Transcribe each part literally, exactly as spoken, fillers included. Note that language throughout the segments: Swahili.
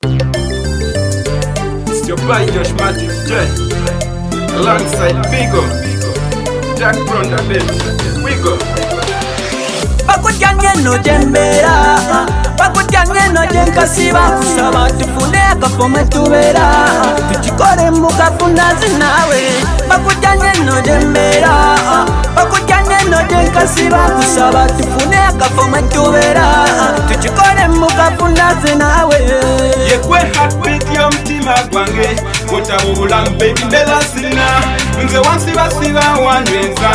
It's your boy Josh Martin J, alongside Bigo, Jack Brown the bench. We go. Bakujanye no jembera, bakujanye no jenkasiba, kusaba tufune akafome tubera, tuchikore mukafuna zinawe. Bakujanye no jembera, bakujanye no jenkasiba, kusaba tufune akafome tubera, tuchikore mukafuna zinawe. Yekwe heartbeat yo mtima gwange, utabula baby mbela sina, nze wansiba siba wanwenza.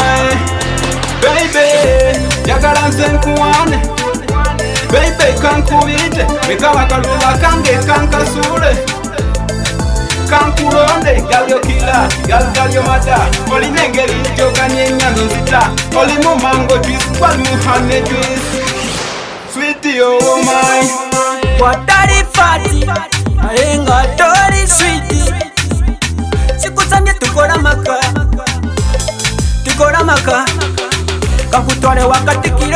Baby, yagala nze nkuwane, baby kankubite, mekawa kaluba kange kankasule, kankulonde, galyo kila, gal galyo mada, oli nengeri njoka nyenyanzo nzita, oli mumango juice, wali muhane juice, sweetie oh my. Watari fati, ayenga tori sweetie, sikusambye tukora maka, tukora maka. Kakutwale wakati kilo,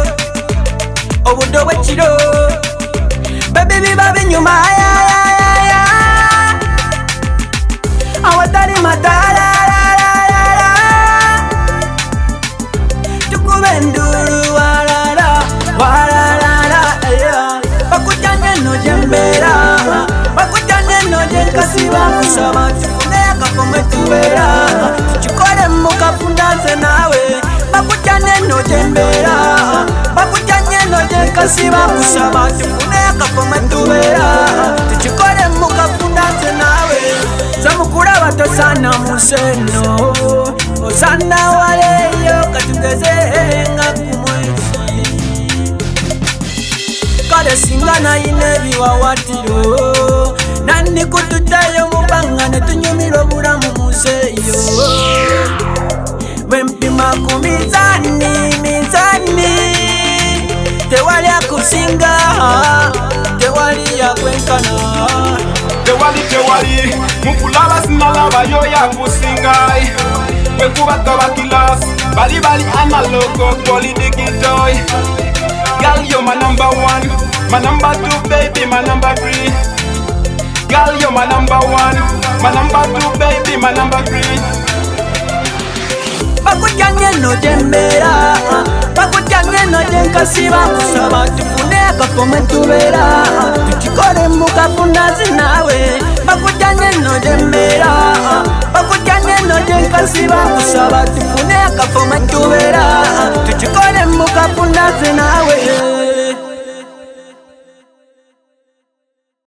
obudo wechilo, baby biba binyuma ya ya ya ya. Awatari matala la la la la. Tukubenduru walala walala la ya. Bakujanye no jembera, bakujanye no jenkasiba, kusaba tufune akafome tubera, tuchikore mukafundaze nawe. Bakujanye no jembera, bakujanye no jenkasiba, kusaba tufune akafome tubera, tuchikore mukafundaze nawe. Zamukura bato sana museno, osana waleyo katugeze nga kumwezi. Kade singana inebi wawatiro, nani kututayo mubangane tunyumiro buramu museyo. Wempima kumizani, mizani, tewali ya kusinga, tewali ya kwenkana. Tewali tewali, mukulaba sinalaba yo ya kusingai. Wekuba kaba kilas, bali bali analogo, poli digitoy. Girl, you're my number one, my number two, baby, my number three. Girl, you're my number one, my number two, baby, my number three. Bakujanye no jembera, bakujanye no jenkasiba, kusaba tufune akafome tubera, tuchikore mukafundaze nawe. Bakujanye no jembera, bakujanye no jenkasiba, kusaba tufune akafome tubera, tuchikore mukafundaze nawe.